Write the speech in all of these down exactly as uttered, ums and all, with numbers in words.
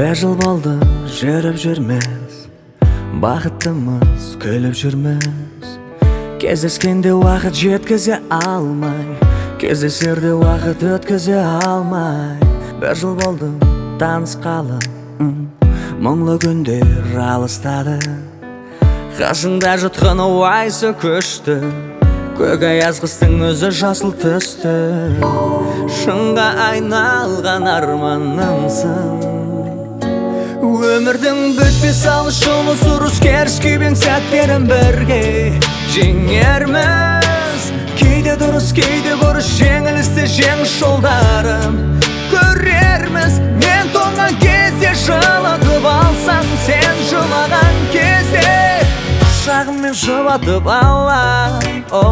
Беш жыл болды жүріп жүрміз, бақыттымыз күліп жүрміз. Кездескенде уақыт жеткізе алмай, кездесерде уақыт өткізе алмай. Беш жыл болды танысқалы, мұңлы күндер алыстады. Қасында жатқан уайсы көшті, көк аяз қыстың өзі жасыл түсті. Шыңға айналған арманымсың, өмірдің бітпес алыс жолы, ұрыс керіс күйбең сәттерін бірге жеңерміз. Кейде дұрыс, кейде бұрыс, жеңілісті жеңіс жолдарын көрерміз. Мен тоңған кезде жылытып алсаң, сен жылаған кезде құшағыммен жұбатып алам.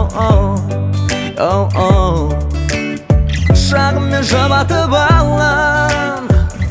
Құшағыммен жұбатып алам.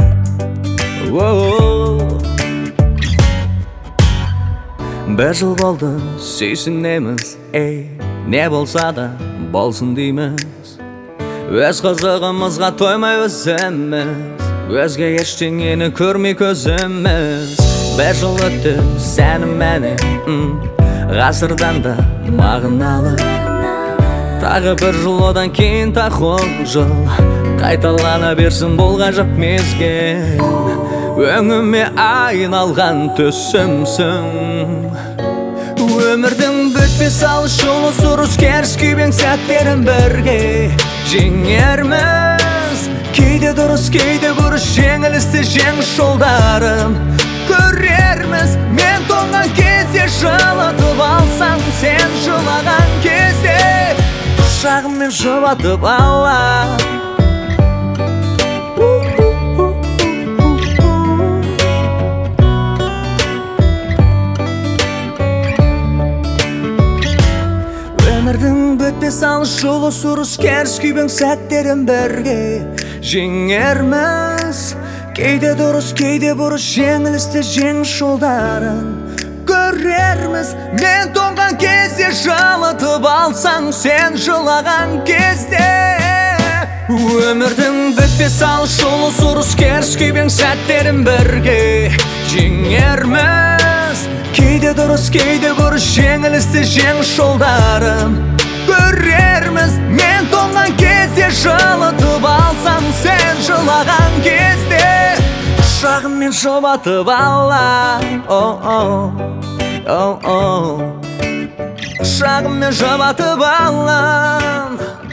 Бір жыл болды сүйсінеміз, ей, не болса да болсын дейміз. Өз қызығымызға тоймай өзіміз, өзге ештеңені көрмей көзіміз. Бір жыл өтті сәнім мәне, ғасырдан да мағыналы. Тағы бір жыл, одан кейін тағы он жыл, қайталана берсін бұл ғажап мезгіл. Өңіме айналған түсімсің, өмірдің бітпес алыс жолы, ұрыс керіс күйбең сәттерін бірге жеңерміз. Кейде дұрыс, кейде бұрыс, жеңілісті жеңіс жолдарын көрерміз. Мен тоңған кезде жылытып алсаң, сен жылаған кезде құшағыммен жұбатып алам. Өмірдің бітпес алыс жолы, ұрыс керіс күйбең сәттерін бірге жеңерміз. Кейде дұрыс, кейде бұрыс, жеңілісті жеңіс жолдарын көрерміз. Мен тоңған кезде жылытып алсаң, сен жылаған кезде өмірдің бітпес алыс жолы, ұрыс керіс күйбең сәттерін бірге жеңерміз. Кейде дұрыс, кейде бұрыс, жеңілісті жеңіс жолдарын көрерміз. Мен тоңған кезде жылытып алсам, сен жылаған кезде құшағыммен жұбатып алам. Құшағыммен жұбатып алам.